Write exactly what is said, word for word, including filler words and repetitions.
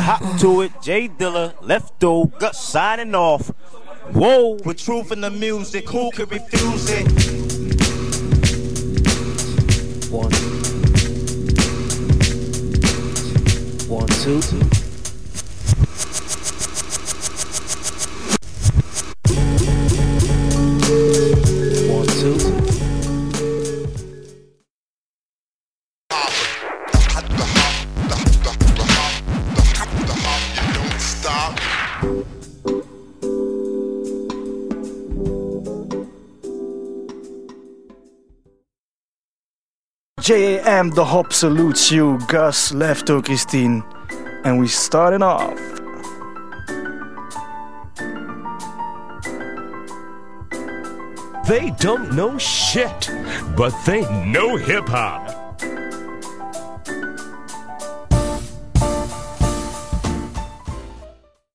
hop to it. Jay Dilla, Left Though, Gut signing off. Whoa. With truth in the music, who could refuse it? One. One, two. One, two. J A M The Hop salutes you, Gus, Lefto, Christine, and we starting off. They don't know shit, but they know hip hop.